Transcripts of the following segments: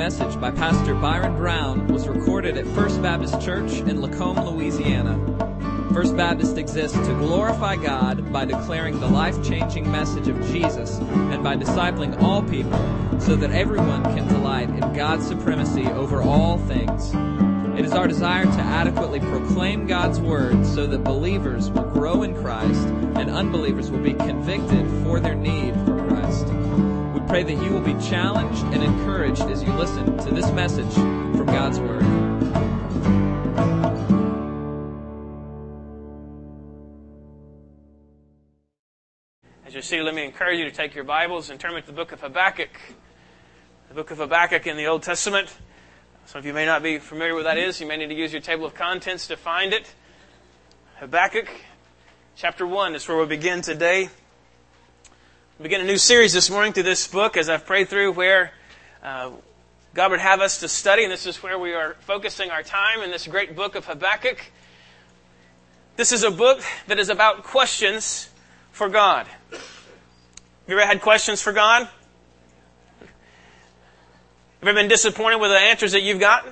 message by Pastor Byron Brown was recorded at First Baptist Church in Lacombe, Louisiana. First Baptist exists to glorify God by declaring the life-changing message of Jesus and by discipling all people so that everyone can delight in God's supremacy over all things. It is our desire to adequately proclaim God's Word so that believers will grow in Christ and unbelievers will be convicted for their need for Christ. We pray that you will be challenged and encouraged as you listen to this message from God's Word. As you see, let me encourage you to take your Bibles and turn to the book of Habakkuk. The book of Habakkuk in the Old Testament. Some of you may not be familiar with what that is. You may need to use your table of contents to find it. Habakkuk, chapter 1 is where we'll begin today. We begin a new series this morning through this book as I've prayed through where God would have us to study, and this is where we are focusing our time in this great book of Habakkuk. This is a book that is about questions for God. Have you ever had questions for God? Have you ever been disappointed with the answers that you've gotten?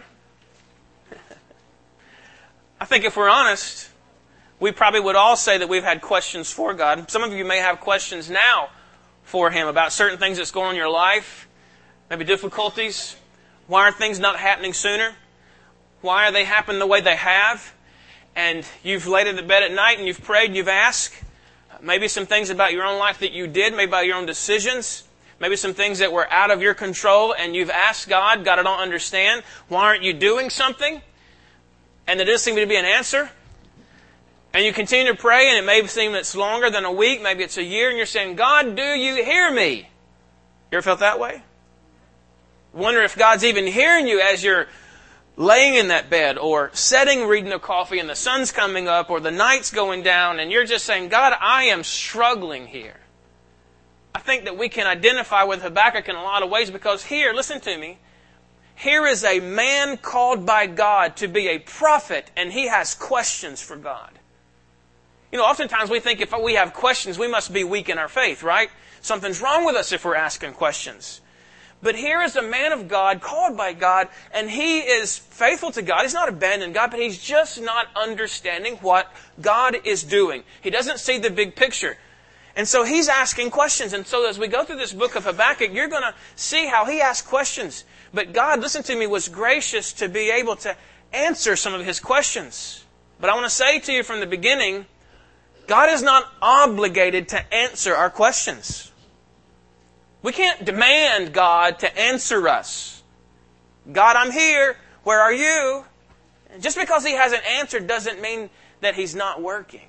I think if we're honest, we probably would all say that we've had questions for God. Some of you may have questions now for Him about certain things that's going on in your life, maybe difficulties. Why are things not happening sooner? Why are they happening the way they have? And you've laid in the bed at night and you've prayed, you've asked. Maybe some things about your own life that you did, maybe about your own decisions. Maybe some things that were out of your control and you've asked God, God, I don't understand. Why aren't you doing something? And there doesn't seem to be an answer. And you continue to pray and it may seem it's longer than a week, maybe it's a year, and you're saying, God, do you hear me? You ever felt that way? Wonder if God's even hearing you as you're laying in that bed or sitting reading a coffee and the sun's coming up or the night's going down and you're just saying, God, I am struggling here. I think that we can identify with Habakkuk in a lot of ways because here, listen to me, here is a man called by God to be a prophet and he has questions for God. You know, oftentimes we think if we have questions, we must be weak in our faith, right? Something's wrong with us if we're asking questions. But here is a man of God, called by God, and he is faithful to God. He's not abandoned God, but he's just not understanding what God is doing. He doesn't see the big picture. And so he's asking questions. And so as we go through this book of Habakkuk, you're going to see how he asked questions. But God, listen to me, was gracious to be able to answer some of his questions. But I want to say to you from the beginning, God is not obligated to answer our questions. We can't demand God to answer us. God, I'm here. Where are you? And just because He hasn't answered doesn't mean that He's not working.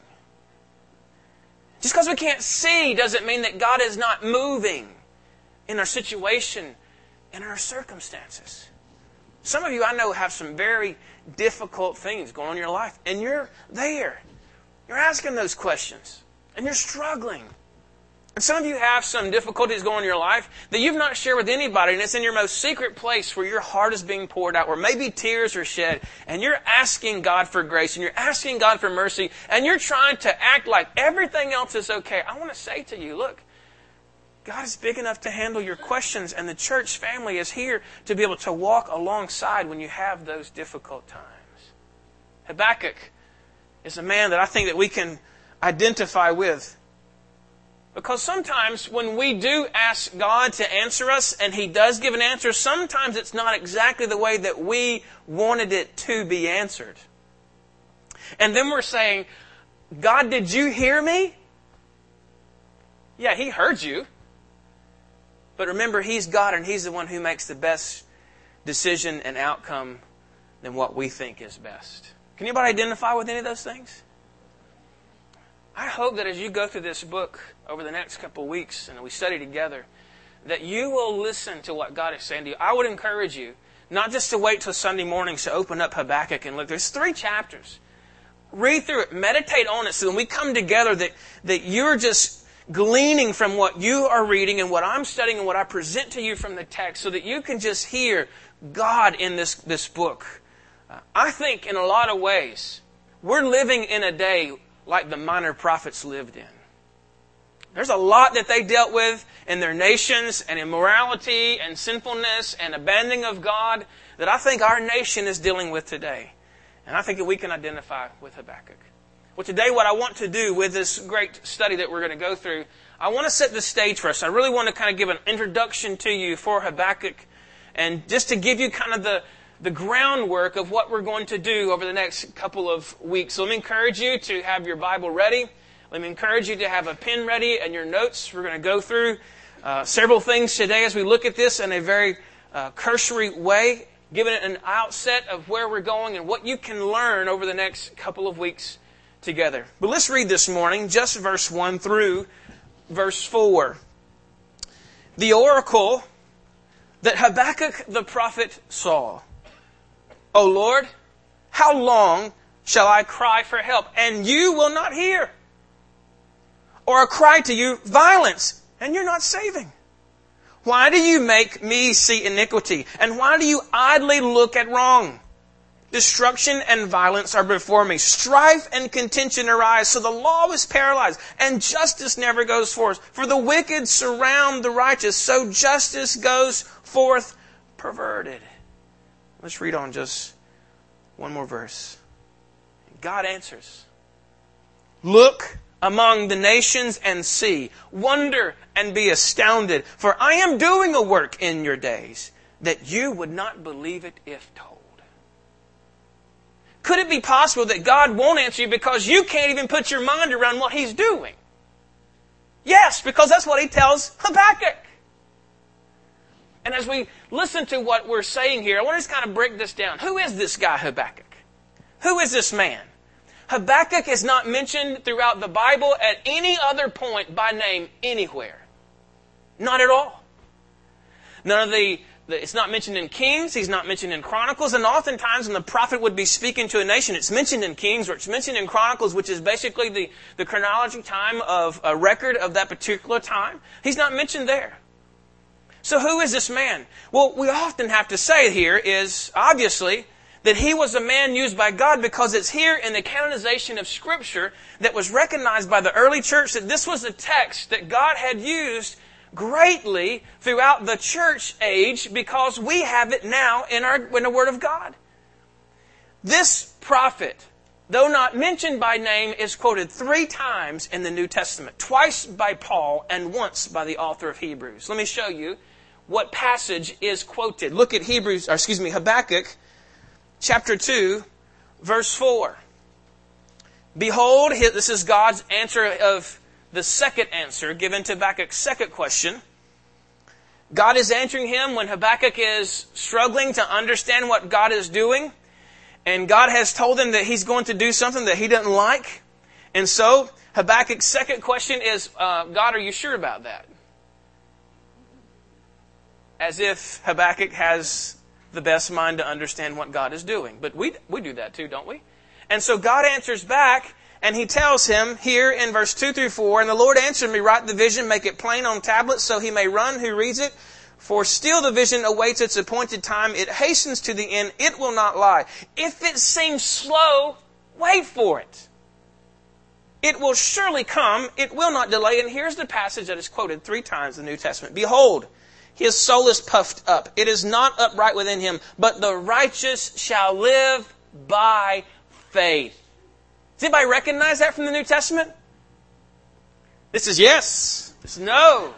Just because we can't see doesn't mean that God is not moving in our situation, in our circumstances. Some of you I know have some very difficult things going on in your life, and you're there. You're asking those questions, and you're struggling. And some of you have some difficulties going on in your life that you've not shared with anybody, and it's in your most secret place where your heart is being poured out, where maybe tears are shed, and you're asking God for grace, and you're asking God for mercy, and you're trying to act like everything else is okay. I want to say to you, look, God is big enough to handle your questions, and the church family is here to be able to walk alongside when you have those difficult times. Habakkuk is a man that I think that we can identify with. Because sometimes when we do ask God to answer us, and He does give an answer, sometimes it's not exactly the way that we wanted it to be answered. And then we're saying, God, did you hear me? Yeah, He heard you. But remember, He's God and He's the one who makes the best decision and outcome than what we think is best. Can anybody identify with any of those things? I hope that as you go through this book over the next couple of weeks and we study together, that you will listen to what God is saying to you. I would encourage you not just to wait till Sunday mornings to open up Habakkuk and look. There's 3 chapters. Read through it. Meditate on it so when we come together that you're just gleaning from what you are reading and what I'm studying and what I present to you from the text so that you can just hear God in this book. I think in a lot of ways, we're living in a day like the minor prophets lived in. There's a lot that they dealt with in their nations and immorality and sinfulness and abandoning of God that I think our nation is dealing with today. And I think that we can identify with Habakkuk. Well, today what I want to do with this great study that we're going to go through, I want to set the stage for us. I really want to kind of give an introduction to you for Habakkuk and just to give you kind of the groundwork of what we're going to do over the next couple of weeks. So let me encourage you to have your Bible ready. Let me encourage you to have a pen ready and your notes. We're going to go through several things today as we look at this in a very cursory way, giving it an outset of where we're going and what you can learn over the next couple of weeks together. But let's read this morning just verse 1 through verse 4. The oracle that Habakkuk the prophet saw. O Lord, how long shall I cry for help, and you will not hear? Or I cry to you violence, and you're not saving? Why do you make me see iniquity? And why do you idly look at wrong? Destruction and violence are before me. Strife and contention arise. So the law is paralyzed, and justice never goes forth. For the wicked surround the righteous, so justice goes forth perverted. Let's read on just one more verse. God answers. Look among the nations and see. Wonder and be astounded. For I am doing a work in your days that you would not believe it if told. Could it be possible that God won't answer you because you can't even put your mind around what He's doing? Yes, because that's what He tells Habakkuk. And as we listen to what we're saying here, I want to just kind of break this down. Who is this guy Habakkuk? Who is this man? Habakkuk is not mentioned throughout the Bible at any other point by name anywhere. Not at all. It's not mentioned in Kings, he's not mentioned in Chronicles, and oftentimes when the prophet would be speaking to a nation, it's mentioned in Kings or it's mentioned in Chronicles, which is basically the chronology time of a record of that particular time. He's not mentioned there. So who is this man? Well, we often have to say here is, obviously, that he was a man used by God because it's here in the canonization of Scripture that was recognized by the early church that this was a text that God had used greatly throughout the church age because we have it now in the Word of God. This prophet, though not mentioned by name, is quoted 3 times in the New Testament. Twice by Paul and once by the author of Hebrews. Let me show you what passage is quoted. Look at Habakkuk chapter 2, verse 4. Behold, this is God's answer of the second answer given to Habakkuk's second question. God is answering him when Habakkuk is struggling to understand what God is doing. And God has told him that He's going to do something that he doesn't like. And so Habakkuk's second question is, God, are you sure about that? As if Habakkuk has the best mind to understand what God is doing. But we do that too, don't we? And so God answers back, and He tells him here in verse 2 through 4, And the Lord answered me, write the vision, make it plain on tablets, so he may run who reads it. For still the vision awaits its appointed time. It hastens to the end. It will not lie. If it seems slow, wait for it. It will surely come. It will not delay. And here's the passage that is quoted 3 times in the New Testament. Behold, his soul is puffed up. It is not upright within him, but the righteous shall live by faith. Does anybody recognize that from the New Testament? This is yes. This is no.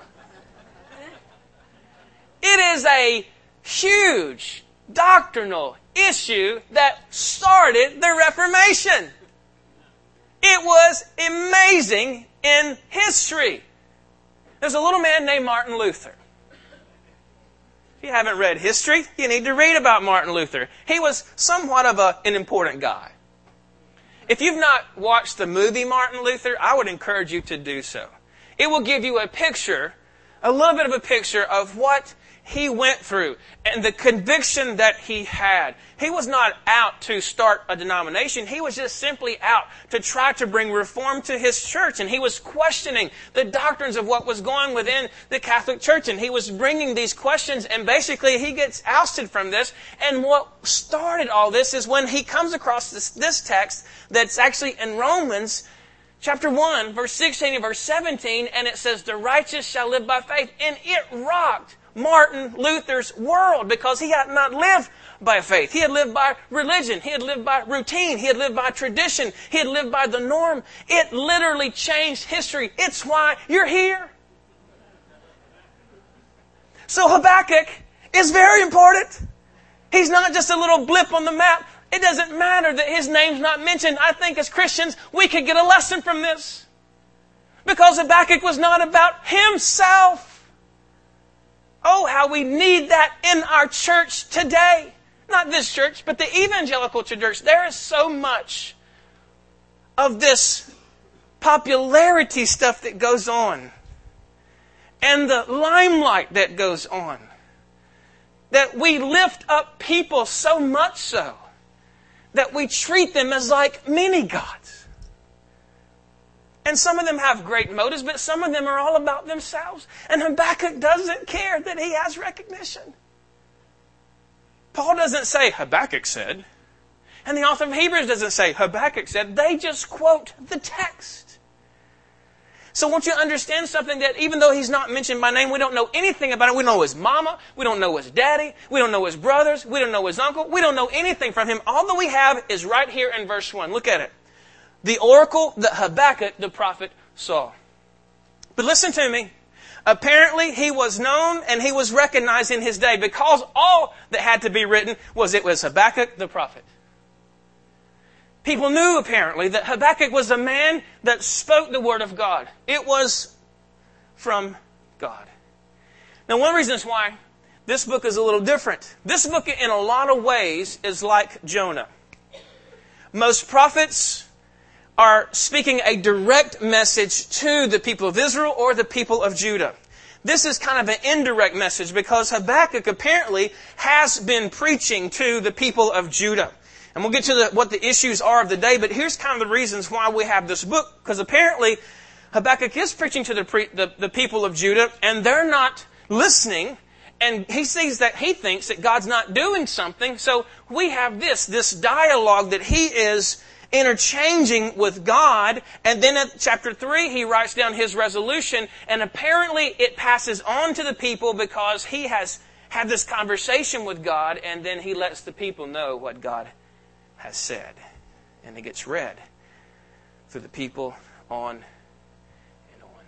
It is a huge doctrinal issue that started the Reformation. It was amazing in history. There's a little man named Martin Luther. If you haven't read history, you need to read about Martin Luther. He was somewhat of an important guy. If you've not watched the movie Martin Luther, I would encourage you to do so. It will give you a little bit of a picture of what he went through and the conviction that he had. He was not out to start a denomination. He was just simply out to try to bring reform to his church. And he was questioning the doctrines of what was going within the Catholic Church. And he was bringing these questions, and basically he gets ousted from this. And what started all this is when he comes across this text that's actually in Romans chapter 1, verse 16 and verse 17, and it says, the righteous shall live by faith. And it rocked Martin Luther's world because he had not lived by faith. He had lived by religion. He had lived by routine. He had lived by tradition. He had lived by the norm. It literally changed history. It's why you're here. So Habakkuk is very important. He's not just a little blip on the map. It doesn't matter that his name's not mentioned. I think as Christians, we could get a lesson from this. Because Habakkuk was not about himself. Oh, how we need that in our church today. Not this church, but the evangelical church. There is so much of this popularity stuff that goes on. And the limelight that goes on. That we lift up people so much so that we treat them as like mini-gods. And some of them have great motives, but some of them are all about themselves. And Habakkuk doesn't care that he has recognition. Paul doesn't say, Habakkuk said. And the author of Hebrews doesn't say, Habakkuk said. They just quote the text. So I want you to understand something, that even though he's not mentioned by name, we don't know anything about him. We don't know his mama. We don't know his daddy. We don't know his brothers. We don't know his uncle. We don't know anything from him. All that we have is right here in verse 1. Look at it. The oracle that Habakkuk the prophet saw. But listen to me. Apparently he was known and he was recognized in his day because all that had to be written was Habakkuk the prophet. People knew apparently that Habakkuk was a man that spoke the word of God. It was from God. Now one reason is why this book is a little different. This book in a lot of ways is like Jonah. Most prophets are speaking a direct message to the people of Israel or the people of Judah. This is kind of an indirect message because Habakkuk apparently has been preaching to the people of Judah. And we'll get to what the issues are of the day, but here's kind of the reasons why we have this book. Because apparently Habakkuk is preaching to the people of Judah, and they're not listening. And he thinks that God's not doing something. So we have this dialogue that he is interchanging with God. And then at chapter 3, he writes down his resolution. And apparently it passes on to the people because he has had this conversation with God. And then he lets the people know what God has said. And it gets read through the people on and on.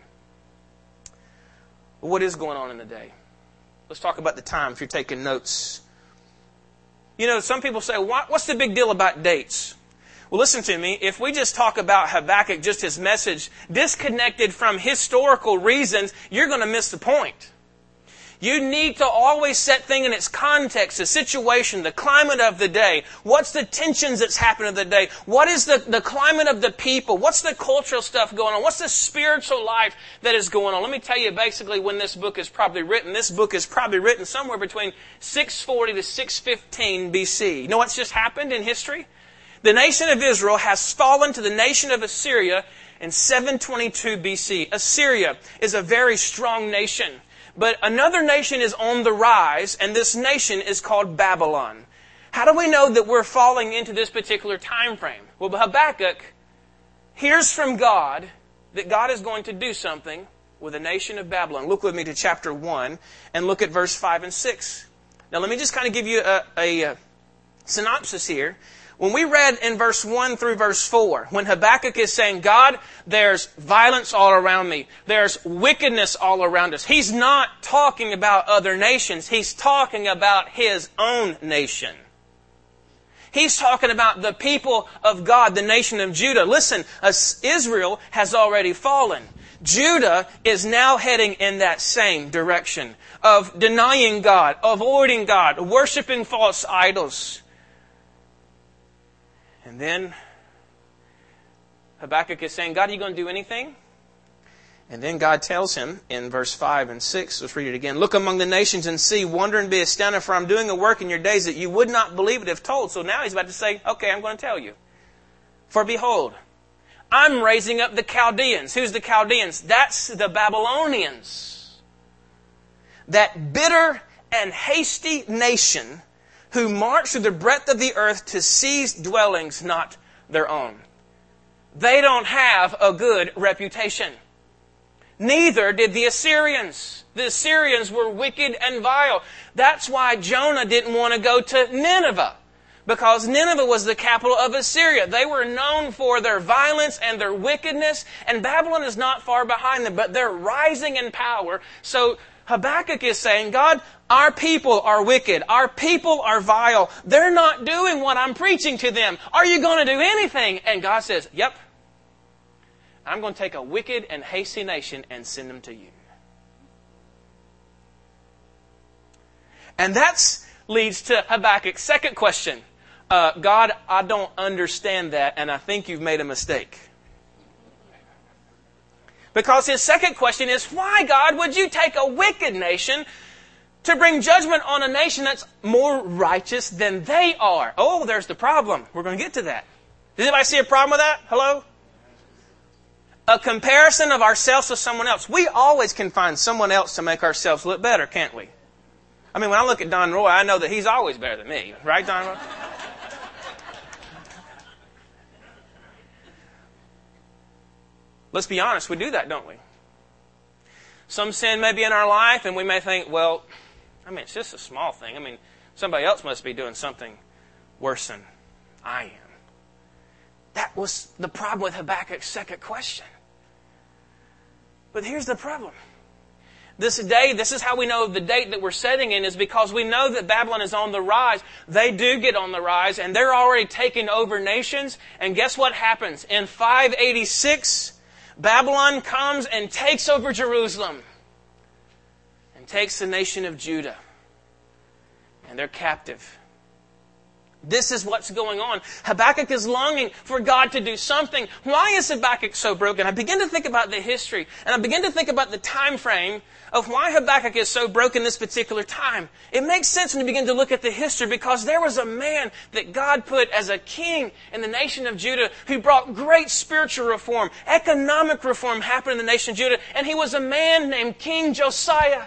What is going on in the day? Let's talk about the time if you're taking notes. You know, some people say, what's the big deal about dates? Well, listen to me. If we just talk about Habakkuk, just his message, disconnected from historical reasons, you're going to miss the point. You need to always set things in its context, the situation, the climate of the day. What's the tensions that's happening in the day? What is the climate of the people? What's the cultural stuff going on? What's the spiritual life that is going on? Let me tell you basically when this book is probably written. This book is probably written somewhere between 640 to 615 BC. You know what's just happened in history? The nation of Israel has fallen to the nation of Assyria in 722 BC. Assyria is a very strong nation. But another nation is on the rise, and this nation is called Babylon. How do we know that we're falling into this particular time frame? Well, Habakkuk hears from God that God is going to do something with the nation of Babylon. Look with me to chapter 1 and look at verse 5 and 6. Now let me just kind of give you a synopsis here. When we read in verse 1 through verse 4, when Habakkuk is saying, God, there's violence all around me. There's wickedness all around us. He's not talking about other nations. He's talking about his own nation. He's talking about the people of God, the nation of Judah. Listen, Israel has already fallen. Judah is now heading in that same direction of denying God, avoiding God, worshiping false idols. And then Habakkuk is saying, God, are you going to do anything? And then God tells him in verse 5 and 6, let's read it again. Look among the nations and see, wonder and be astounded, for I'm doing a work in your days that you would not believe it if told. So now he's about to say, okay, I'm going to tell you. For behold, I'm raising up the Chaldeans. Who's the Chaldeans? That's the Babylonians. That bitter and hasty nation who march through the breadth of the earth to seize dwellings not their own. They don't have a good reputation. Neither did the Assyrians. The Assyrians were wicked and vile. That's why Jonah didn't want to go to Nineveh, because Nineveh was the capital of Assyria. They were known for their violence and their wickedness, and Babylon is not far behind them, but they're rising in power. So Habakkuk is saying, God, our people are wicked. Our people are vile. They're not doing what I'm preaching to them. Are you going to do anything? And God says, yep. I'm going to take a wicked and hasty nation and send them to you. And that leads to Habakkuk's second question. God, I don't understand that, and I think you've made a mistake. Because his second question is, why, God, would you take a wicked nation to bring judgment on a nation that's more righteous than they are? Oh, there's the problem. We're going to get to that. Does anybody see a problem with that? Hello? A comparison of ourselves to someone else. We always can find someone else to make ourselves look better, can't we? I mean, when I look at Don Roy, I know that he's always better than me. Right, Don Roy? Let's be honest, we do that, don't we? Some sin may be in our life, and we may think, well, I mean, it's just a small thing. I mean, somebody else must be doing something worse than I am. That was the problem with Habakkuk's second question. But here's the problem. This is how we know the date that we're setting in, is because we know that Babylon is on the rise. They do get on the rise, and they're already taking over nations. And guess what happens? In 586, Babylon comes and takes over Jerusalem and takes the nation of Judah. And they're captive. This is what's going on. Habakkuk is longing for God to do something. Why is Habakkuk so broken? I begin to think about the history, and I begin to think about the time frame of why Habakkuk is so broken this particular time. It makes sense when you begin to look at the history, because there was a man that God put as a king in the nation of Judah who brought great spiritual reform. Economic reform happened in the nation of Judah, and he was a man named King Josiah.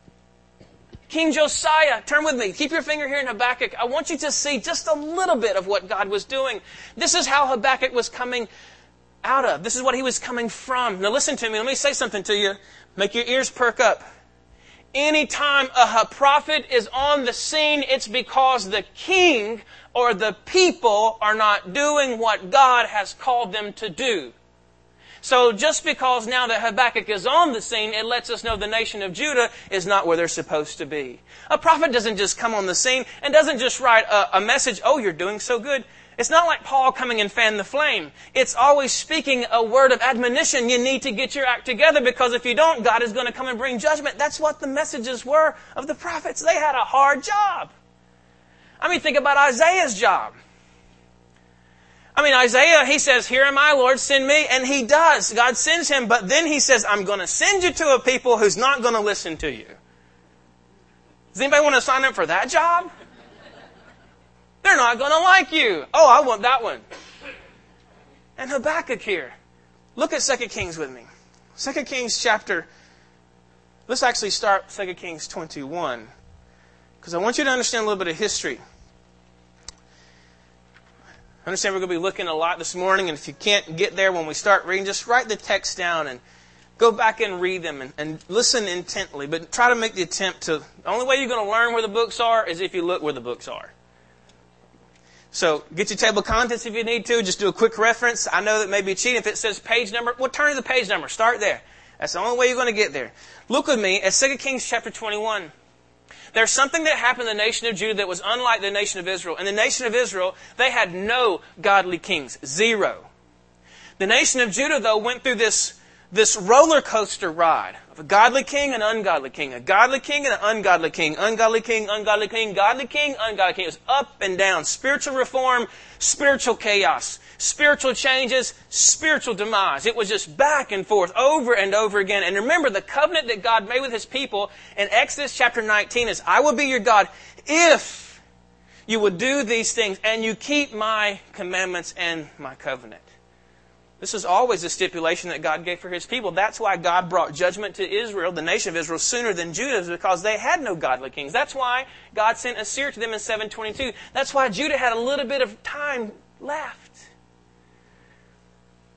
King Josiah, turn with me. Keep your finger here in Habakkuk. I want you to see just a little bit of what God was doing. This is how Habakkuk was coming out of. This is what he was coming from. Now listen to me. Let me say something to you. Make your ears perk up. Anytime a prophet is on the scene, it's because the king or the people are not doing what God has called them to do. So just because now that Habakkuk is on the scene, it lets us know the nation of Judah is not where they're supposed to be. A prophet doesn't just come on the scene and doesn't just write a message, oh, you're doing so good. It's not like Paul coming and fan the flame. It's always speaking a word of admonition. You need to get your act together, because if you don't, God is going to come and bring judgment. That's what the messages were of the prophets. They had a hard job. I mean, think about Isaiah's job. I mean, Isaiah, he says, here am I, Lord, send me. And he does. God sends him. But then he says, I'm going to send you to a people who's not going to listen to you. Does anybody want to sign up for that job? They're not going to like you. Oh, I want that one. And Habakkuk here. Look at 2 Kings with me. 2 Kings chapter... Let's actually start 2 Kings 21. Because I want you to understand a little bit of history. I understand we're going to be looking a lot this morning, and if you can't get there when we start reading, just write the text down and go back and read them and listen intently. But try to make the attempt to... The only way you're going to learn where the books are is if you look where the books are. So get your table of contents if you need to. Just do a quick reference. I know that may be cheating if it says page number. Well, turn to the page number. Start there. That's the only way you're going to get there. Look with me at 2 Kings chapter 21. There's something that happened in the nation of Judah that was unlike the nation of Israel. In the nation of Israel, they had no godly kings. Zero. The nation of Judah, though, went through this roller coaster ride of a godly king and ungodly king. A godly king and an ungodly king. Ungodly king, ungodly king, godly king, ungodly king. It was up and down. Spiritual reform, spiritual chaos. Spiritual changes, spiritual demise. It was just back and forth over and over again. And remember, the covenant that God made with His people in Exodus chapter 19 is, I will be your God if you will do these things and you keep my commandments and my covenant. This is always a stipulation that God gave for His people. That's why God brought judgment to Israel, the nation of Israel, sooner than Judah, because they had no godly kings. That's why God sent Assyria to them in 722. That's why Judah had a little bit of time left.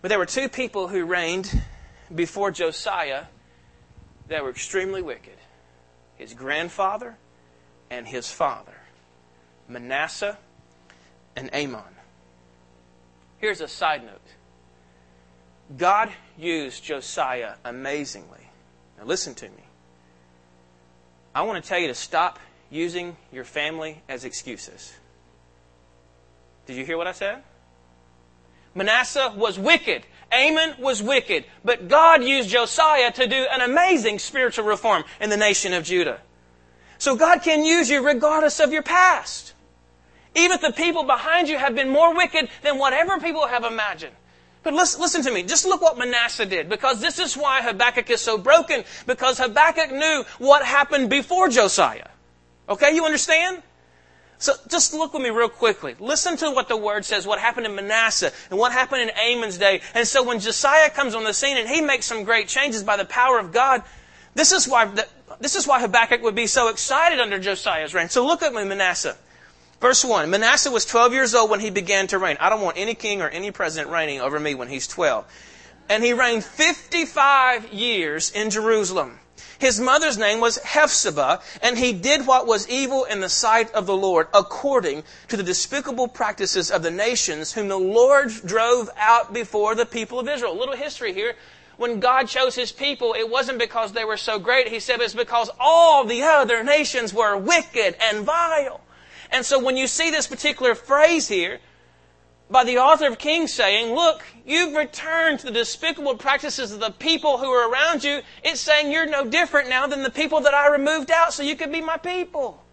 But there were two people who reigned before Josiah that were extremely wicked. His grandfather and his father, Manasseh and Amon. Here's a side note. God used Josiah amazingly. Now listen to me. I want to tell you to stop using your family as excuses. Did you hear what I said? Manasseh was wicked. Amon was wicked. But God used Josiah to do an amazing spiritual reform in the nation of Judah. So God can use you regardless of your past. Even if the people behind you have been more wicked than whatever people have imagined. But listen to me. Just look what Manasseh did. Because this is why Habakkuk is so broken. Because Habakkuk knew what happened before Josiah. Okay, you understand? So just look with me real quickly. Listen to what the Word says, what happened in Manasseh and what happened in Amon's day. And so when Josiah comes on the scene and he makes some great changes by the power of God, this is why Habakkuk would be so excited under Josiah's reign. So look at Manasseh. Verse 1, Manasseh was 12 years old when he began to reign. I don't want any king or any president reigning over me when he's 12. And he reigned 55 years in Jerusalem. His mother's name was Hephzibah, and he did what was evil in the sight of the Lord, according to the despicable practices of the nations whom the Lord drove out before the people of Israel. A little history here. When God chose His people, it wasn't because they were so great. He said it's because all the other nations were wicked and vile. And so when you see this particular phrase here, by the author of Kings saying, look, you've returned to the despicable practices of the people who are around you. It's saying you're no different now than the people that I removed out so you could be my people.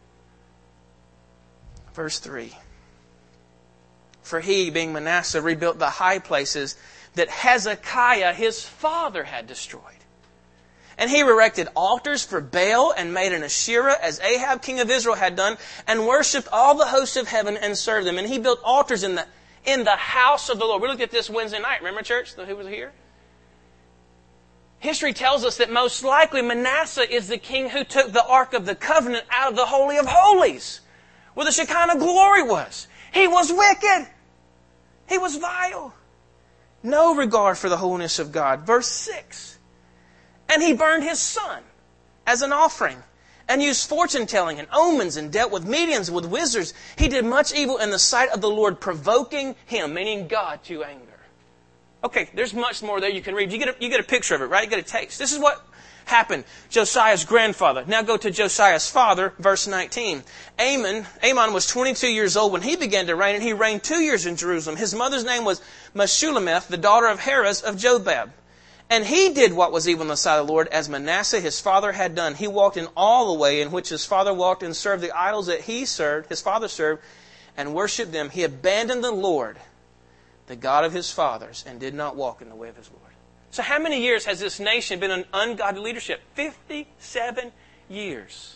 Verse 3. For he, being Manasseh, rebuilt the high places that Hezekiah, his father, had destroyed. And he erected altars for Baal and made an Asherah as Ahab, king of Israel, had done, and worshipped all the hosts of heaven and served them. And he built altars in the house of the Lord. We looked at this Wednesday night. Remember, church, who was here? History tells us that most likely Manasseh is the king who took the Ark of the Covenant out of the Holy of Holies, where the Shekinah glory was. He was wicked. He was vile. No regard for the holiness of God. Verse 6. And he burned his son as an offering and used fortune-telling and omens and dealt with mediums and with wizards. He did much evil in the sight of the Lord, provoking Him, meaning God, to anger. Okay, there's much more there you can read. You get a picture of it, right? You get a taste. This is what happened. Josiah's grandfather. Now go to Josiah's father, verse 19. Amon was 22 years old when he began to reign, and he reigned 2 years in Jerusalem. His mother's name was Meshullemeth, the daughter of Harez of Jobab. And he did what was evil in the sight of the Lord, as Manasseh his father had done. He walked in all the way in which his father walked, and served the idols that his father served, and worshipped them. He abandoned the Lord, the God of his fathers, and did not walk in the way of his Lord. So how many years has this nation been in ungodly leadership? 57 years.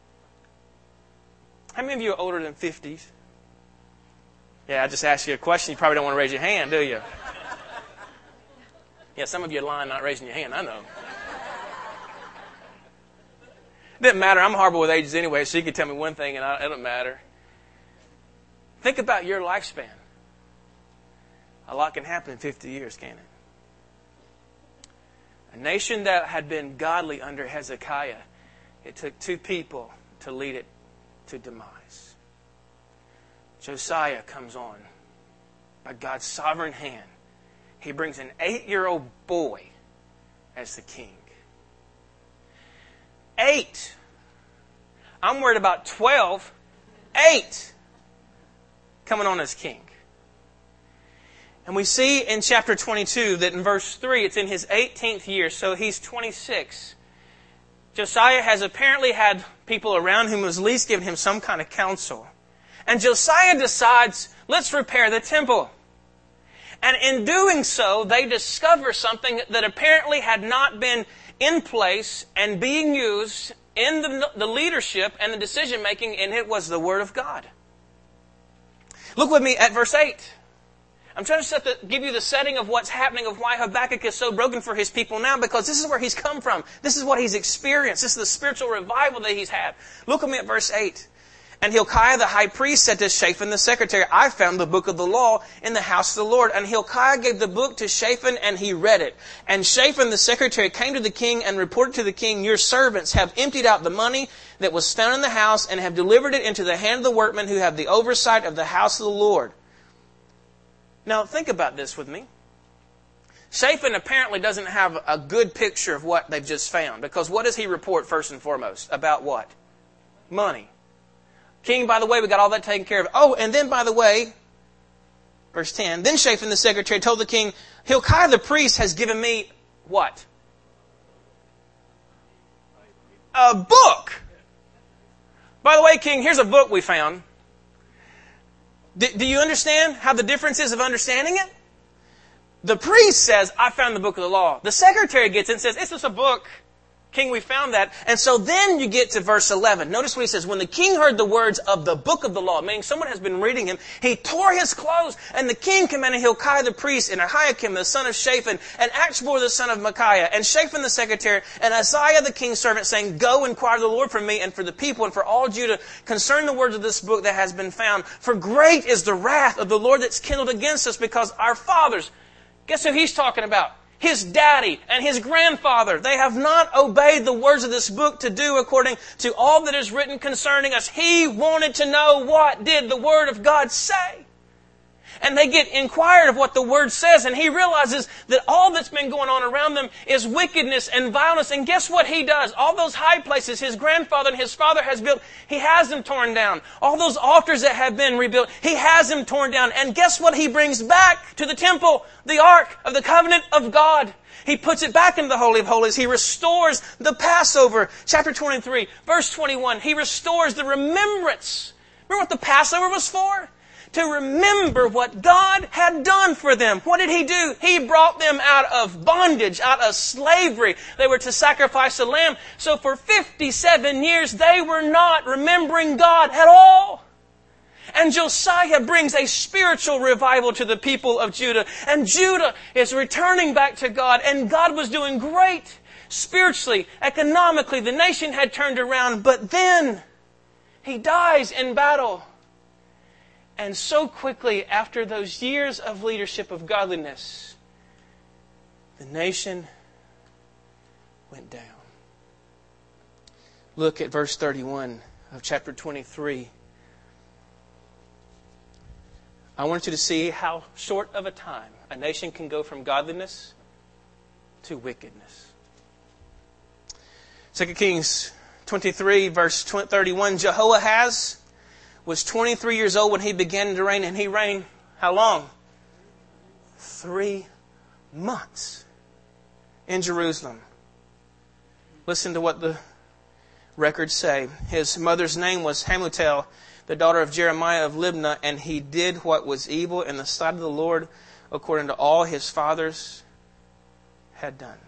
How many of you are older than 50s? Yeah, I just asked you a question. You probably don't want to raise your hand, do you? Yeah, some of you are lying, not raising your hand. I know. It doesn't matter. I'm horrible with ages anyway, so you can tell me one thing and it doesn't matter. Think about your lifespan. A lot can happen in 50 years, can't it? A nation that had been godly under Hezekiah, it took two people to lead it to demise. Josiah comes on by God's sovereign hand. He brings an 8-year-old boy as the king. 8. I'm worried about 12. 8 coming on as king. And we see in chapter 22 that in verse 3, it's in his 18th year, so he's 26. Josiah has apparently had people around whom was at least given him some kind of counsel. And Josiah decides, let's repair the temple. And in doing so, they discover something that apparently had not been in place and being used in the leadership and the decision-making, and it was the Word of God. Look with me at verse 8. I'm trying to give you the setting of what's happening, of why Habakkuk is so broken for his people now, because this is where he's come from. This is what he's experienced. This is the spiritual revival that he's had. Look with me at verse 8. And Hilkiah the high priest said to Shaphan the secretary, I found the book of the law in the house of the Lord. And Hilkiah gave the book to Shaphan, and he read it. And Shaphan the secretary came to the king and reported to the king, your servants have emptied out the money that was found in the house and have delivered it into the hand of the workmen who have the oversight of the house of the Lord. Now think about this with me. Shaphan apparently doesn't have a good picture of what they've just found. Because what does he report first and foremost? About what? Money. King, by the way, we got all that taken care of. Oh, and then, by the way, verse 10, then Shaphan the secretary told the king, Hilkiah the priest has given me what? A book. By the way, king, here's a book we found. Do you understand how the difference is of understanding it? The priest says, I found the book of the law. The secretary gets it and says, it's just a book. King, we found that. And so then you get to verse 11. Notice what he says. When the king heard the words of the book of the law, meaning someone has been reading him, he tore his clothes. And the king commanded Hilkiah the priest and Ahiakim the son of Shaphan and Achbor the son of Micaiah and Shaphan the secretary and Isaiah the king's servant, saying, go inquire of the Lord for me and for the people and for all Judah concerning the words of this book that has been found. For great is the wrath of the Lord that's kindled against us, because our fathers, guess who he's talking about? His daddy and his grandfather, they have not obeyed the words of this book to do according to all that is written concerning us. He wanted to know, what did the Word of God say? And they get inquired of what the Word says, and he realizes that all that's been going on around them is wickedness and violence. And guess what he does? All those high places his grandfather and his father has built, he has them torn down. All those altars that have been rebuilt, he has them torn down. And guess what he brings back to the temple? The Ark of the Covenant of God. He puts it back into the Holy of Holies. He restores the Passover. Chapter 23, verse 21. He restores the remembrance. Remember what the Passover was for? To remember what God had done for them. What did He do? He brought them out of bondage, out of slavery. They were to sacrifice a lamb. So for 57 years, they were not remembering God at all. And Josiah brings a spiritual revival to the people of Judah. And Judah is returning back to God. And God was doing great spiritually, economically. The nation had turned around. But then He dies in battle. And so quickly, after those years of leadership of godliness, the nation went down. Look at verse 31 of chapter 23. I want you to see how short of a time a nation can go from godliness to wickedness. 2 Kings 23, verse 31, Jehoahaz was 23 years old when he began to reign, and he reigned how long? 3 months in Jerusalem. Listen to what the records say. His mother's name was Hamutal, the daughter of Jeremiah of Libnah, and he did what was evil in the sight of the Lord according to all his fathers had done.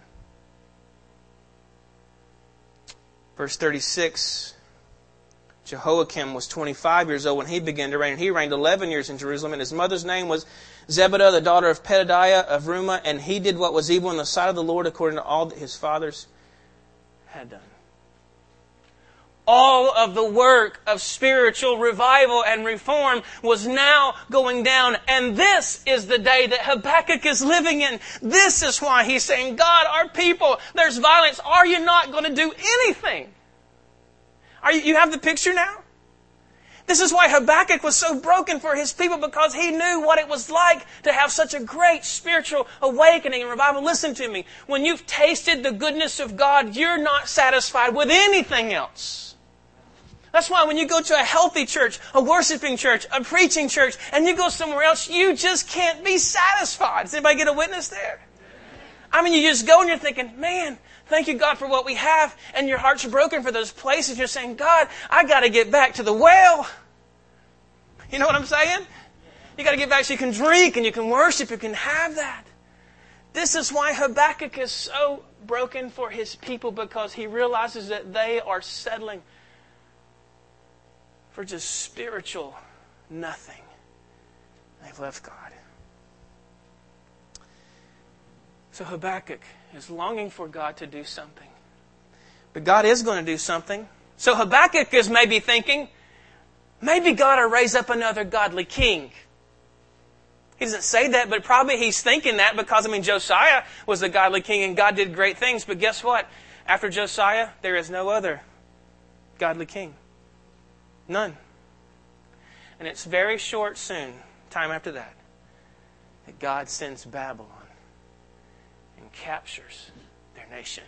Verse 36, Jehoiakim was 25 years old when he began to reign. He reigned 11 years in Jerusalem, and his mother's name was Zebudah, the daughter of Pedadiah of Rumah, and he did what was evil in the sight of the Lord according to all that his fathers had done. All of the work of spiritual revival and reform was now going down. And this is the day that Habakkuk is living in. This is why he's saying, God, our people, there's violence. Are you not going to do anything? You have the picture now? This is why Habakkuk was so broken for his people, because he knew what it was like to have such a great spiritual awakening and revival. Listen to me. When you've tasted the goodness of God, you're not satisfied with anything else. That's why when you go to a healthy church, a worshiping church, a preaching church, and you go somewhere else, you just can't be satisfied. Does anybody get a witness there? I mean, you just go and you're thinking, man, thank you, God, for what we have. And your heart's broken for those places. You're saying, God, I got to get back to the well. You know what I'm saying? You got to get back so you can drink and you can worship. You can have that. This is why Habakkuk is so broken for his people, because he realizes that they are settling for just spiritual nothing. They've left God. So Habakkuk is longing for God to do something. But God is going to do something. So Habakkuk is maybe thinking, maybe God will raise up another godly king. He doesn't say that, but probably he's thinking that because, Josiah was a godly king and God did great things. But guess what? After Josiah, there is no other godly king. None. And it's very short soon, time after that God sends Babylon and captures their nation.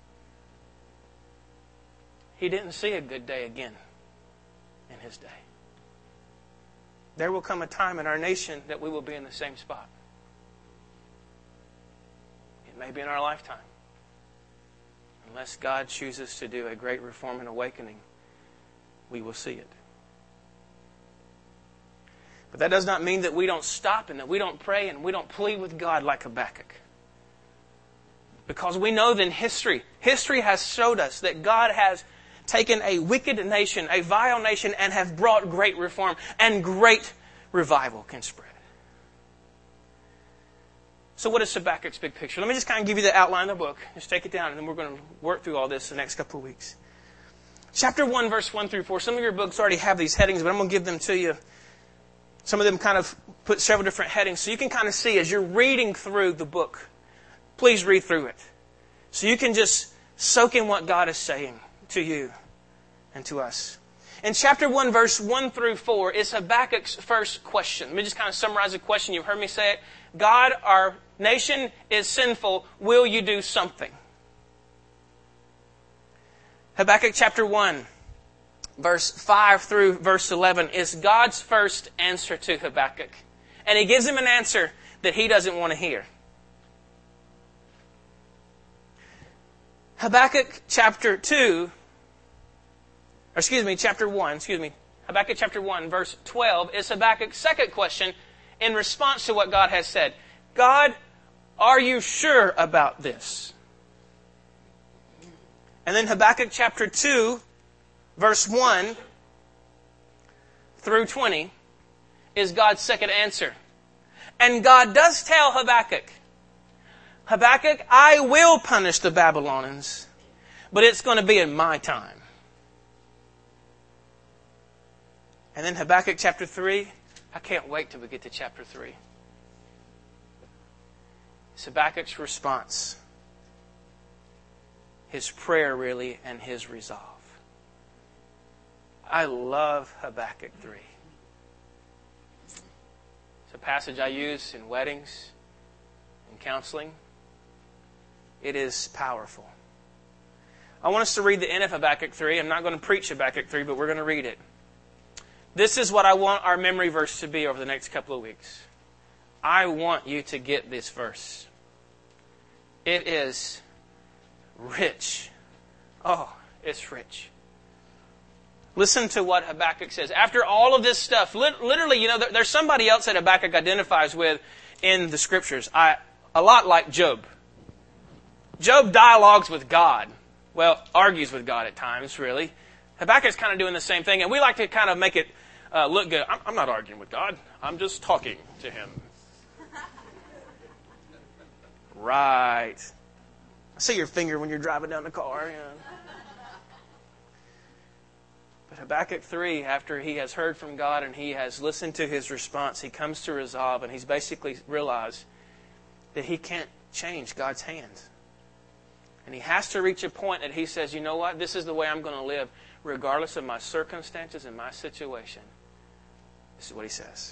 He didn't see a good day again in his day. There will come a time in our nation that we will be in the same spot. It may be in our lifetime. Unless God chooses to do a great reform and awakening, we will see it. But that does not mean that we don't stop and that we don't pray and we don't plead with God like Habakkuk. Because we know that in history has showed us that God has taken a wicked nation, a vile nation, and have brought great reform, and great revival can spread. So what is Habakkuk's big picture? Let me just kind of give you the outline of the book. Just take it down, and then we're going to work through all this the next couple of weeks. Chapter 1, verse 1 through 4. Some of your books already have these headings, but I'm going to give them to you. Some of them kind of put several different headings, so you can kind of see as you're reading through the book. Please read through it. So you can just soak in what God is saying to you and to us. In chapter 1, verse 1 through 4, is Habakkuk's first question. Let me just kind of summarize the question. You've heard me say it. God, our nation is sinful. Will you do something? Habakkuk chapter 1, verse 5 through verse 11 is God's first answer to Habakkuk. And He gives him an answer that he doesn't want to hear. Habakkuk chapter 1, Habakkuk chapter 1, verse 12 is Habakkuk's second question in response to what God has said. God, are you sure about this? And then Habakkuk chapter 2, verse 1 through 20 is God's second answer. And God does tell Habakkuk, Habakkuk, I will punish the Babylonians, but it's going to be in my time. And then Habakkuk chapter 3, I can't wait till we get to chapter 3. It's Habakkuk's response, his prayer really, and his resolve. I love Habakkuk 3. It's a passage I use in weddings, in counseling. It is powerful. I want us to read the end of Habakkuk 3. I'm not going to preach Habakkuk 3, but we're going to read it. This is what I want our memory verse to be over the next couple of weeks. I want you to get this verse. It is rich. Oh, it's rich. Listen to what Habakkuk says. After all of this stuff, literally, there's somebody else that Habakkuk identifies with in the Scriptures. A lot like Job. Job dialogues with God. Well, argues with God at times, really. Habakkuk's kind of doing the same thing, and we like to kind of make it look good. I'm not arguing with God. I'm just talking to Him. Right. I see your finger when you're driving down the car. But Habakkuk 3, after he has heard from God and he has listened to His response, he comes to resolve, and he's basically realized that he can't change God's hand. And he has to reach a point that he says, you know what? This is the way I'm going to live, regardless of my circumstances and my situation. This is what he says.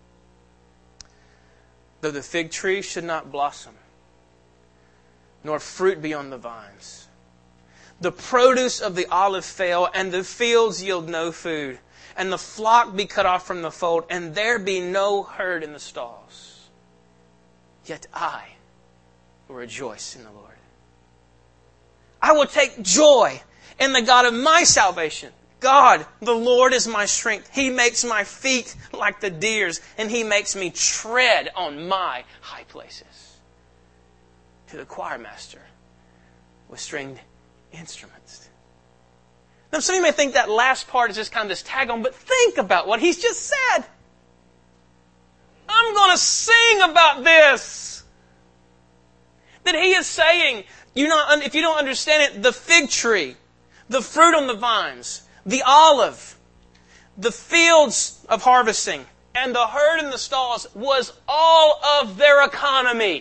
Though the fig tree should not blossom, nor fruit be on the vines, the produce of the olive fail, and the fields yield no food, and the flock be cut off from the fold, and there be no herd in the stalls, yet I will rejoice in the Lord. I will take joy in the God of my salvation. God, the Lord is my strength. He makes my feet like the deer's, and He makes me tread on my high places. To the choir master with stringed instruments. Now, some of you may think that last part is just kind of this tag on, but think about what he's just said. I'm going to sing about this. That he is saying, if you don't understand it, the fig tree, the fruit on the vines, the olive, the fields of harvesting and the herd in the stalls was all of their economy.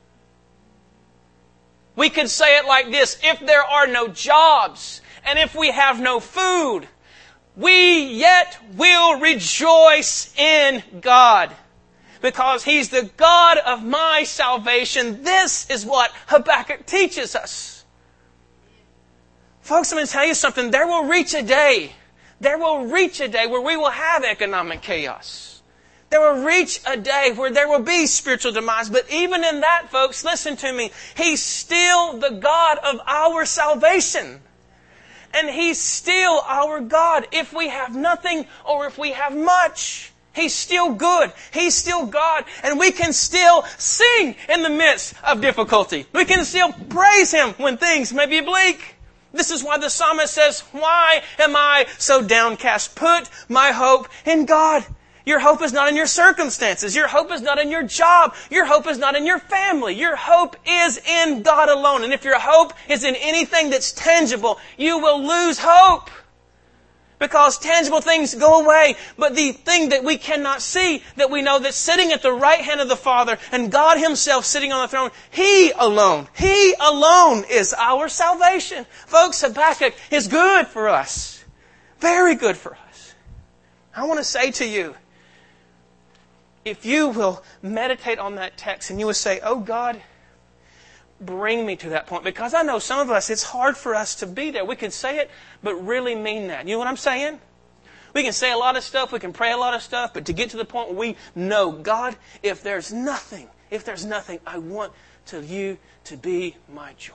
We could say it like this: if there are no jobs and if we have no food, we yet will rejoice in God, because He's the God of my salvation. This is what Habakkuk teaches us. Folks, I'm going to tell you something. There will reach a day where we will have economic chaos. There will reach a day where there will be spiritual demise. But even in that, folks, listen to me. He's still the God of our salvation. And He's still our God. If we have nothing or if we have much, He's still good. He's still God. And we can still sing in the midst of difficulty. We can still praise Him when things may be bleak. This is why the psalmist says, "Why am I so downcast? Put my hope in God." Your hope is not in your circumstances. Your hope is not in your job. Your hope is not in your family. Your hope is in God alone. And if your hope is in anything that's tangible, you will lose hope. Because tangible things go away. But the thing that we cannot see, that we know that's sitting at the right hand of the Father, and God Himself sitting on the throne, He alone is our salvation. Folks, Habakkuk is good for us. Very good for us. I want to say to you, if you will meditate on that text and you will say, "Oh God, bring me to that point." Because I know some of us, it's hard for us to be there. We can say it, but really mean that. You know what I'm saying? We can say a lot of stuff, we can pray a lot of stuff, but to get to the point where we know, God, if there's nothing, I want you to be my joy.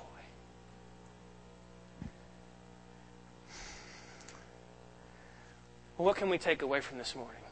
Well, what can we take away from this morning?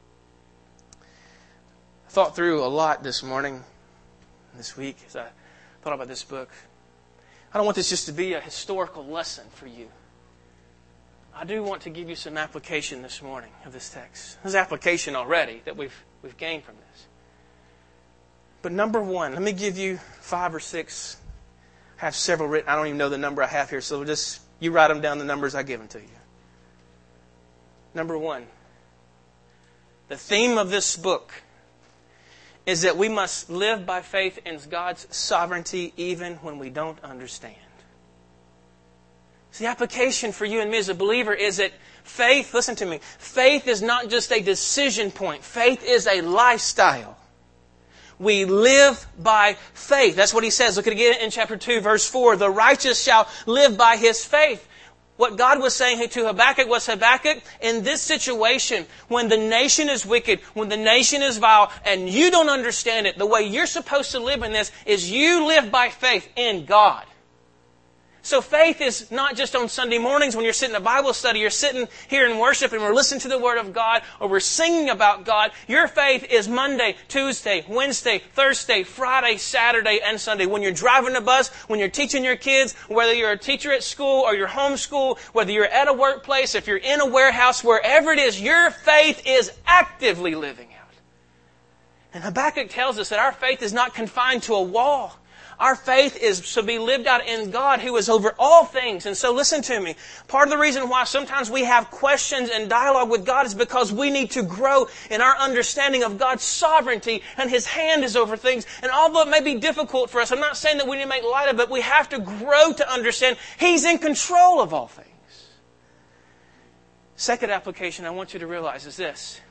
I thought through a lot this morning, this week, as I thought about this book. I don't want this just to be a historical lesson for you. I do want to give you some application this morning of this text. There's application already that we've gained from this. But number one, let me give you 5 or 6. I have several written. I don't even know the number I have here, so just you write them down, the numbers I give them to you. Number one, the theme of this book is that we must live by faith in God's sovereignty even when we don't understand. So the application for you and me as a believer is that faith, listen to me, faith is not just a decision point. Faith is a lifestyle. We live by faith. That's what he says. Look at it again in chapter 2, verse 4. The righteous shall live by his faith. What God was saying to Habakkuk was, Habakkuk, in this situation, when the nation is wicked, when the nation is vile, and you don't understand it, the way you're supposed to live in this is you live by faith in God. So faith is not just on Sunday mornings when you're sitting in a Bible study, you're sitting here in worship and we're listening to the Word of God, or we're singing about God. Your faith is Monday, Tuesday, Wednesday, Thursday, Friday, Saturday, and Sunday. When you're driving a bus, when you're teaching your kids, whether you're a teacher at school or you're homeschooled, whether you're at a workplace, if you're in a warehouse, wherever it is, your faith is actively living out. And Habakkuk tells us that our faith is not confined to a wall. Our faith is to be lived out in God who is over all things. And so listen to me. Part of the reason why sometimes we have questions and dialogue with God is because we need to grow in our understanding of God's sovereignty and His hand is over things. And although it may be difficult for us, I'm not saying that we need to make light of it, but we have to grow to understand He's in control of all things. Second application I want you to realize is this.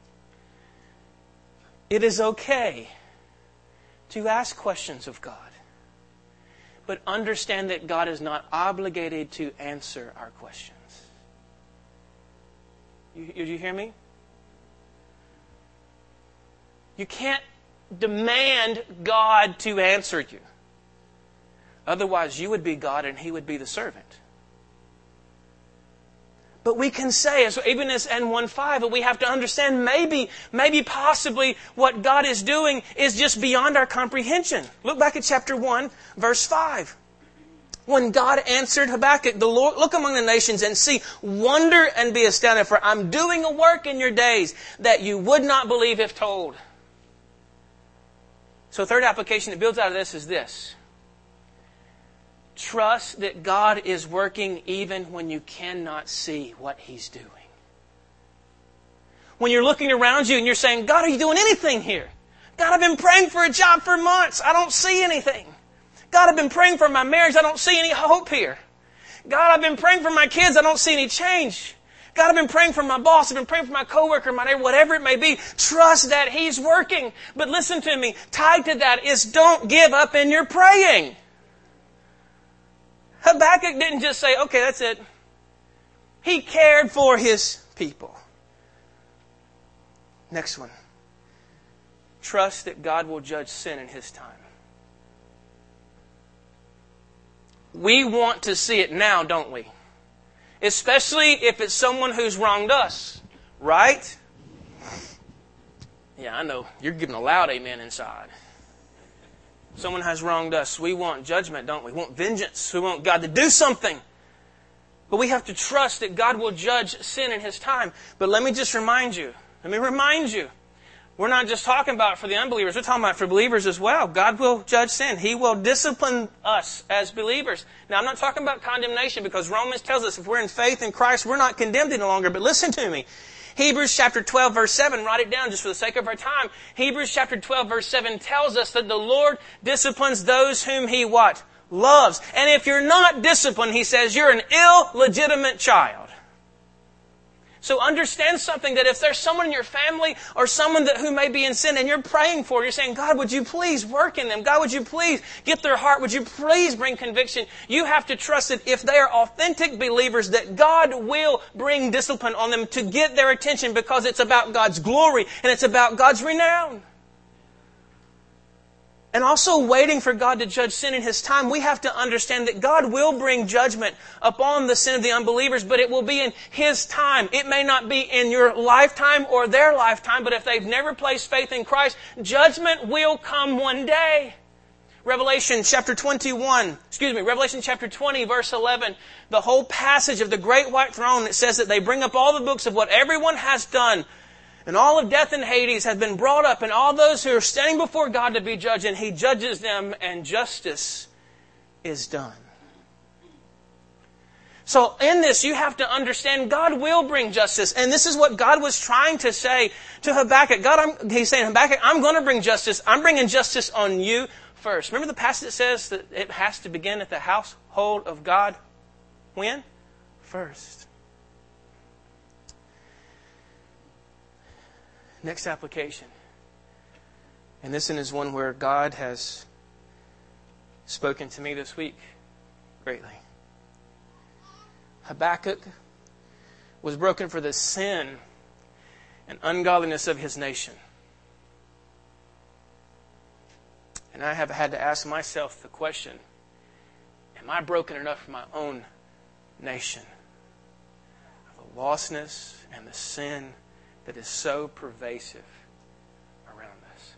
It is okay to ask questions of God. But understand that God is not obligated to answer our questions. You hear me? You can't demand God to answer you. Otherwise, you would be God and He would be the servant. But we can say, even as N15, but we have to understand maybe possibly what God is doing is just beyond our comprehension. Look back at chapter 1, verse 5. When God answered Habakkuk, the Lord, look among the nations and see, wonder and be astounded, for I'm doing a work in your days that you would not believe if told. So third application that builds out of this is this. Trust that God is working even when you cannot see what He's doing. When you're looking around you and you're saying, God, are you doing anything here? God, I've been praying for a job for months. I don't see anything. God, I've been praying for my marriage. I don't see any hope here. God, I've been praying for my kids. I don't see any change. God, I've been praying for my boss. I've been praying for my coworker, my neighbor, whatever it may be. Trust that He's working. But listen to me. Tied to that is don't give up in your praying. Habakkuk didn't just say, okay, that's it. He cared for his people. Next one. Trust that God will judge sin in His time. We want to see it now, don't we? Especially if it's someone who's wronged us. Right? Yeah, I know. You're giving a loud amen inside. Someone has wronged us. We want judgment, don't we? We want vengeance. We want God to do something. But we have to trust that God will judge sin in His time. But let me just remind you. We're not just talking about for the unbelievers. We're talking about for believers as well. God will judge sin. He will discipline us as believers. Now, I'm not talking about condemnation because Romans tells us if we're in faith in Christ, we're not condemned any longer. But listen to me. Hebrews chapter 12, verse 7, write it down just for the sake of our time. Hebrews chapter 12, verse 7 tells us that the Lord disciplines those whom He what? Loves. And if you're not disciplined, He says, you're an illegitimate child. So understand something, that if there's someone in your family or someone who may be in sin and you're praying for, you're saying, God, would you please work in them? God, would you please get their heart? Would you please bring conviction? You have to trust that if they are authentic believers, that God will bring discipline on them to get their attention because it's about God's glory and it's about God's renown. And also waiting for God to judge sin in His time, we have to understand that God will bring judgment upon the sin of the unbelievers, but it will be in His time. It may not be in your lifetime or their lifetime, but if they've never placed faith in Christ, judgment will come one day. Revelation chapter 20, verse 11, the whole passage of the great white throne, it says that they bring up all the books of what everyone has done. And all of death and Hades have been brought up, and all those who are standing before God to be judged, and He judges them, and justice is done. So in this, you have to understand God will bring justice. And this is what God was trying to say to Habakkuk. He's saying, Habakkuk, I'm going to bring justice. I'm bringing justice on you first. Remember the passage that says that it has to begin at the household of God? When? First. Next application. And this one is one where God has spoken to me this week greatly. Habakkuk was broken for the sin and ungodliness of his nation. And I have had to ask myself the question, am I broken enough for my own nation? The lostness and the sin that is so pervasive around us.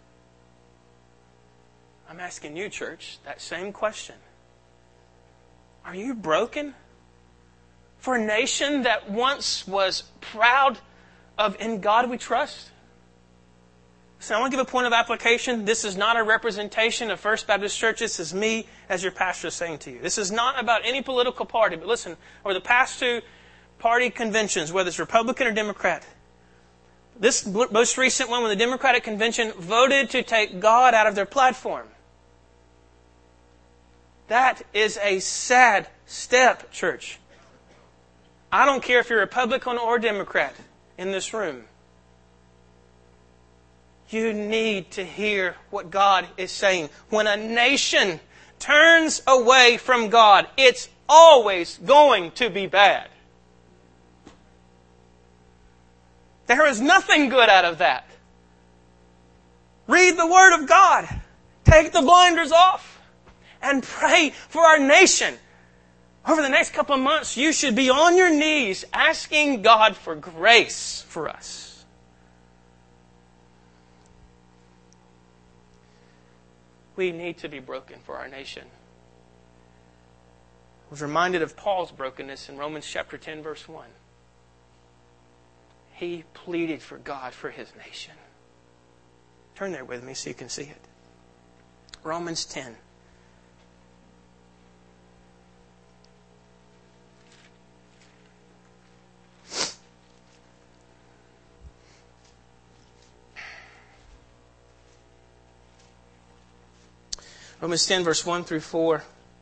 I'm asking you, church, that same question. Are you broken for a nation that once was proud of "in God we trust"? So I want to give a point of application. This is not a representation of First Baptist Church. This is me as your pastor saying to you. This is not about any political party. But listen, over the past two party conventions, whether it's Republican or Democrat, this most recent one, when the Democratic Convention voted to take God out of their platform. That is a sad step, church. I don't care if you're Republican or Democrat in this room. You need to hear what God is saying. When a nation turns away from God, it's always going to be bad. There is nothing good out of that. Read the Word of God. Take the blinders off. And pray for our nation. Over the next couple of months, you should be on your knees asking God for grace for us. We need to be broken for our nation. I was reminded of Paul's brokenness in Romans chapter 10, verse 1. He pleaded for God for his nation. Turn there with me so you can see it. Romans 10. Romans 10, verse 1 through 4.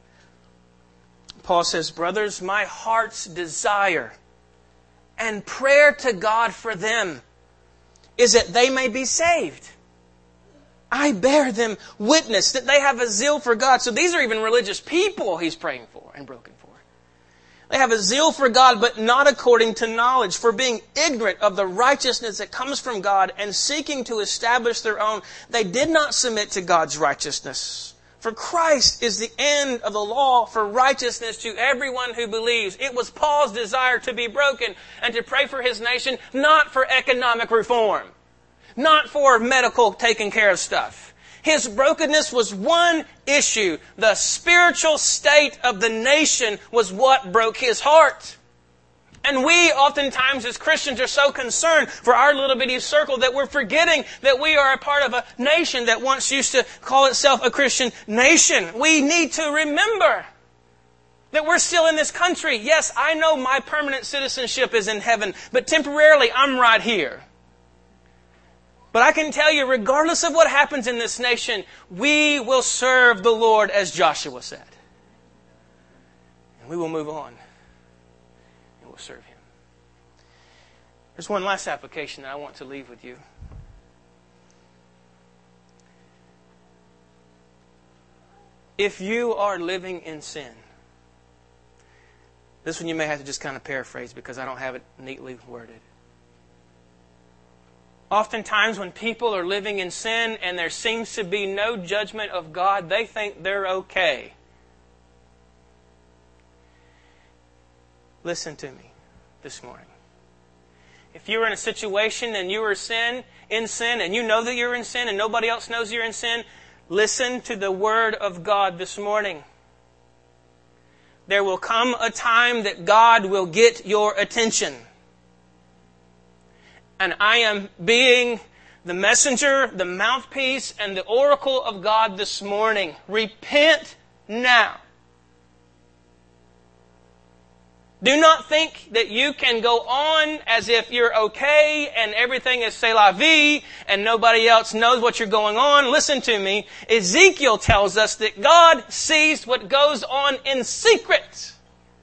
Paul says, "Brothers, my heart's desire and prayer to God for them is that they may be saved. I bear them witness that they have a zeal for God." So these are even religious people he's praying for and broken for. They have a zeal for God, but not according to knowledge. For being ignorant of the righteousness that comes from God and seeking to establish their own, they did not submit to God's righteousness. For Christ is the end of the law for righteousness to everyone who believes. It was Paul's desire to be broken and to pray for his nation, not for economic reform, not for medical taking care of stuff. His brokenness was one issue. The spiritual state of the nation was what broke his heart. And we oftentimes as Christians are so concerned for our little bitty circle that we're forgetting that we are a part of a nation that once used to call itself a Christian nation. We need to remember that we're still in this country. Yes, I know my permanent citizenship is in heaven, but temporarily I'm right here. But I can tell you, regardless of what happens in this nation, we will serve the Lord as Joshua said. And we will move on. And we'll serve Him. There's one last application that I want to leave with you. If you are living in sin, this one you may have to just kind of paraphrase because I don't have it neatly worded. Oftentimes when people are living in sin and there seems to be no judgment of God, they think they're okay. Listen to me this morning. If you're in a situation and you are in sin and you know that you're in sin and nobody else knows you're in sin, listen to the Word of God this morning. There will come a time that God will get your attention. And I am being the messenger, the mouthpiece, and the oracle of God this morning. Repent now. Do not think that you can go on as if you're okay and everything is c'est la vie and nobody else knows what you're going on. Listen to me. Ezekiel tells us that God sees what goes on in secret.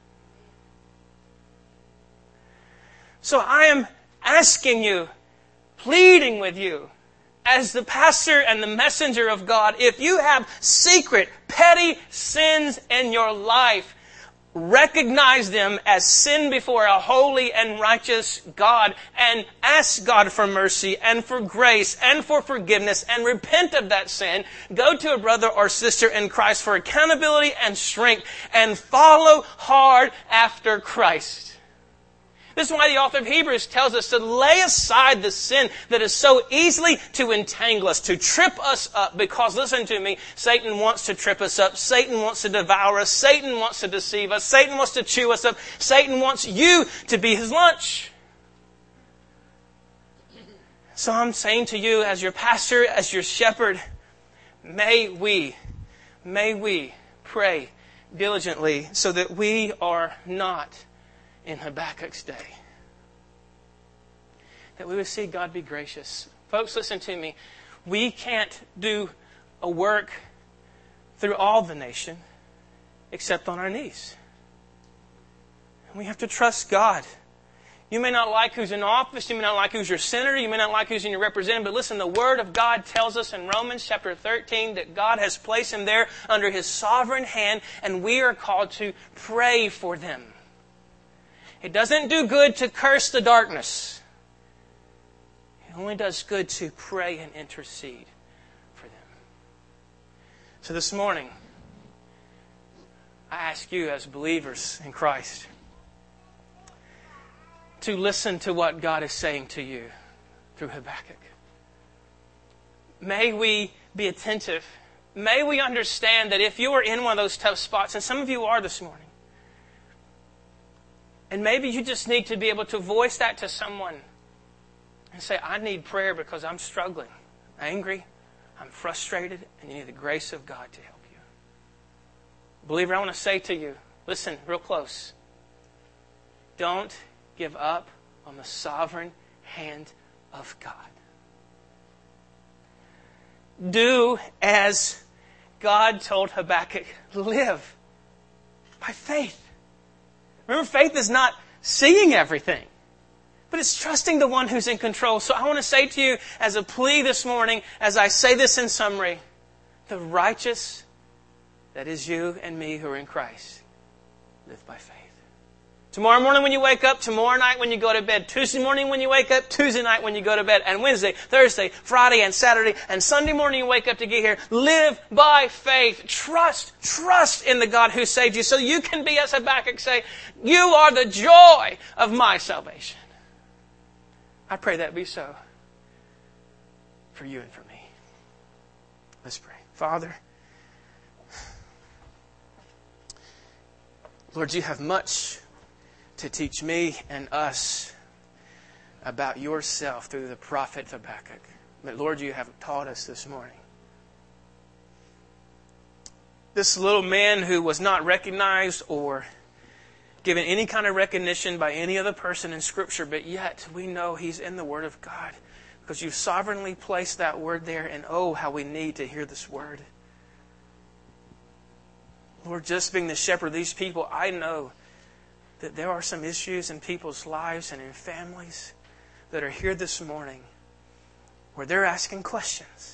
So I am asking you, pleading with you, as the pastor and the messenger of God, if you have secret, petty sins in your life, recognize them as sin before a holy and righteous God and ask God for mercy and for grace and for forgiveness and repent of that sin. Go to a brother or sister in Christ for accountability and strength and follow hard after Christ. This is why the author of Hebrews tells us to lay aside the sin that is so easily to entangle us, to trip us up. Because, listen to me, Satan wants to trip us up. Satan wants to devour us. Satan wants to deceive us. Satan wants to chew us up. Satan wants you to be his lunch. So I'm saying to you, as your pastor, as your shepherd, may we pray diligently so that we are not in Habakkuk's day. That we would see God be gracious. Folks, listen to me. We can't do a work through all the nation except on our knees. And we have to trust God. You may not like who's in office. You may not like who's your senator. You may not like who's in your representative. But listen, the Word of God tells us in Romans chapter 13 that God has placed him there under His sovereign hand, and we are called to pray for them. It doesn't do good to curse the darkness. It only does good to pray and intercede for them. So this morning, I ask you as believers in Christ to listen to what God is saying to you through Habakkuk. May we be attentive. May we understand that if you are in one of those tough spots, and some of you are this morning, and maybe you just need to be able to voice that to someone and say, I need prayer because I'm struggling, angry, I'm frustrated, and you need the grace of God to help you. Believer, I want to say to you, listen real close. Don't give up on the sovereign hand of God. Do as God told Habakkuk, live by faith. Remember, faith is not seeing everything, but it's trusting the one who's in control. So I want to say to you as a plea this morning, as I say this in summary, the righteous, that is you and me who are in Christ, live by faith. Tomorrow morning when you wake up, tomorrow night when you go to bed, Tuesday morning when you wake up, Tuesday night when you go to bed, and Wednesday, Thursday, Friday, and Saturday, and Sunday morning you wake up to get here. Live by faith. Trust in the God who saved you so you can be, as Habakkuk say, you are the joy of my salvation. I pray that be so for you and for me. Let's pray. Father, Lord, you have much to teach me and us about yourself through the prophet Habakkuk. But Lord, you have taught us this morning. This little man who was not recognized or given any kind of recognition by any other person in Scripture, but yet we know he's in the Word of God because you've sovereignly placed that Word there, and oh, how we need to hear this Word. Lord, just being the shepherd of these people, I know that there are some issues in people's lives and in families that are here this morning where they're asking questions.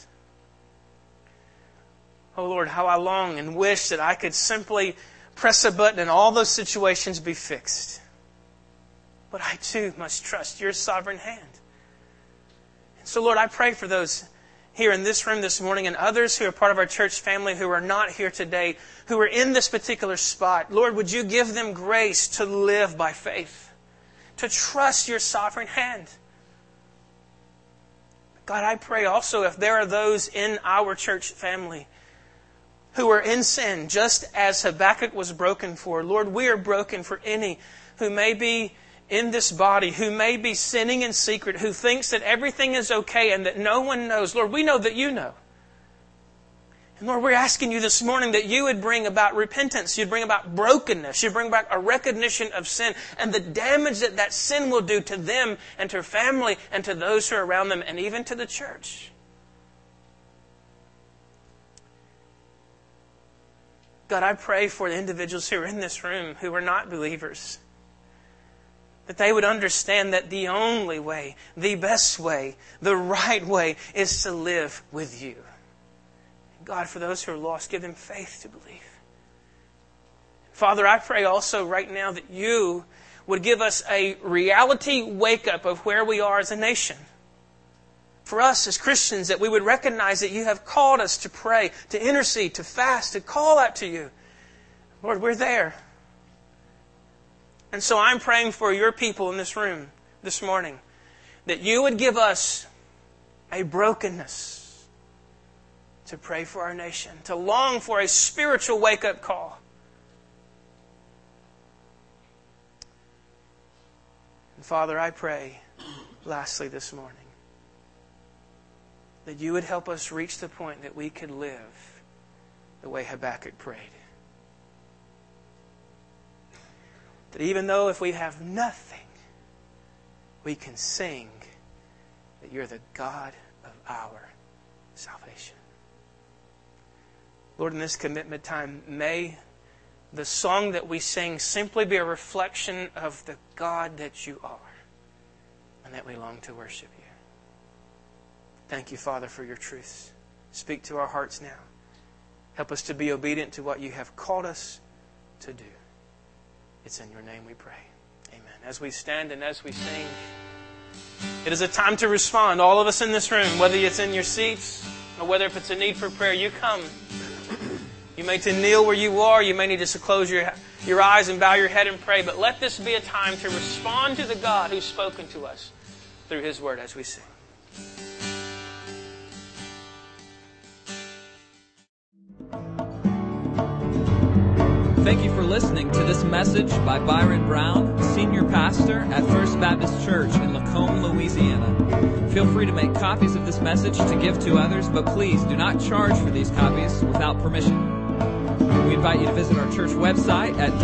Oh Lord, how I long and wish that I could simply press a button and all those situations be fixed. But I too must trust your sovereign hand. And so Lord, I pray for those here in this room this morning and others who are part of our church family who are not here today, who are in this particular spot. Lord, would you give them grace to live by faith, to trust your sovereign hand. God, I pray also if there are those in our church family who are in sin, just as Habakkuk was broken for. Lord, we are broken for any who may be in this body, who may be sinning in secret, who thinks that everything is okay and that no one knows. Lord, we know that you know. And Lord, we're asking you this morning that you would bring about repentance, you'd bring about brokenness, you'd bring about a recognition of sin and the damage that that sin will do to them and to their family and to those who are around them and even to the church. God, I pray for the individuals who are in this room who are not believers, that they would understand that the only way, the best way, the right way is to live with you. God, for those who are lost, give them faith to believe. Father, I pray also right now that you would give us a reality wake-up of where we are as a nation. For us as Christians, that we would recognize that you have called us to pray, to intercede, to fast, to call out to you. Lord, we're there. And so I'm praying for your people in this room this morning, that you would give us a brokenness to pray for our nation, to long for a spiritual wake-up call. And Father, I pray, lastly this morning, that you would help us reach the point that we could live the way Habakkuk prayed. That even though if we have nothing, we can sing that you're the God of our salvation. Lord, in this commitment time, may the song that we sing simply be a reflection of the God that you are and that we long to worship you. Thank you, Father, for your truths. Speak to our hearts now. Help us to be obedient to what you have called us to do. It's in your name we pray. Amen. As we stand and as we sing, it is a time to respond. All of us in this room, whether it's in your seats or whether if it's a need for prayer, you come. You may to kneel where you are. You may need just to close your eyes and bow your head and pray. But let this be a time to respond to the God who's spoken to us through His Word as we sing. Thank you for listening to this message by Byron Brown, Senior Pastor at First Baptist Church in Lacombe, Louisiana. Feel free to make copies of this message to give to others, but please do not charge for these copies without permission. We invite you to visit our church website at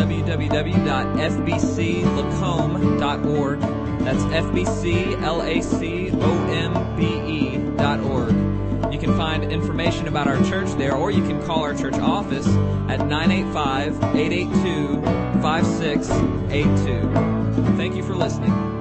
www.fbclacombe.org. That's fbclacombe.org. You can find information about our church there, or you can call our church office at 985-882-5682. Thank you for listening.